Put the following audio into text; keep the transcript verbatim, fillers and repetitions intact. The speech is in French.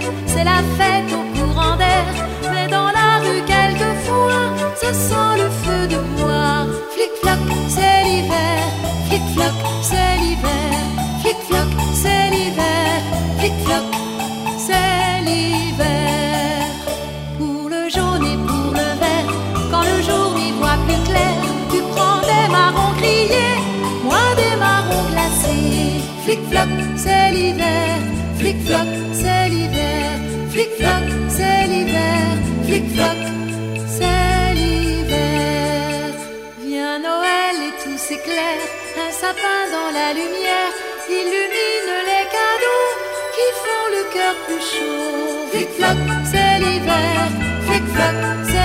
c'est la fête au courant d'air. Mais dans la rue quelquefois, ça sent le feu de bois. Flic-flac, c'est l'hiver, flic-flac, c'est l'hiver, flic-flac, c'est l'hiver, flic-flac, c'est l'hiver. Pour le jaune et pour le vert, quand le jour n'y voit plus clair, tu prends des marrons grillés, moi des marrons glacés. Flic-flac, c'est l'hiver, flic-flac, c'est l'hiver, flic-flac, c'est l'hiver, flic-flac, c'est l'hiver. Vient Noël et tout s'éclaire, un sapin dans la lumière illumine les cadeaux qui font le cœur plus chaud. Flic-flac, c'est l'hiver, flic-flac, c'est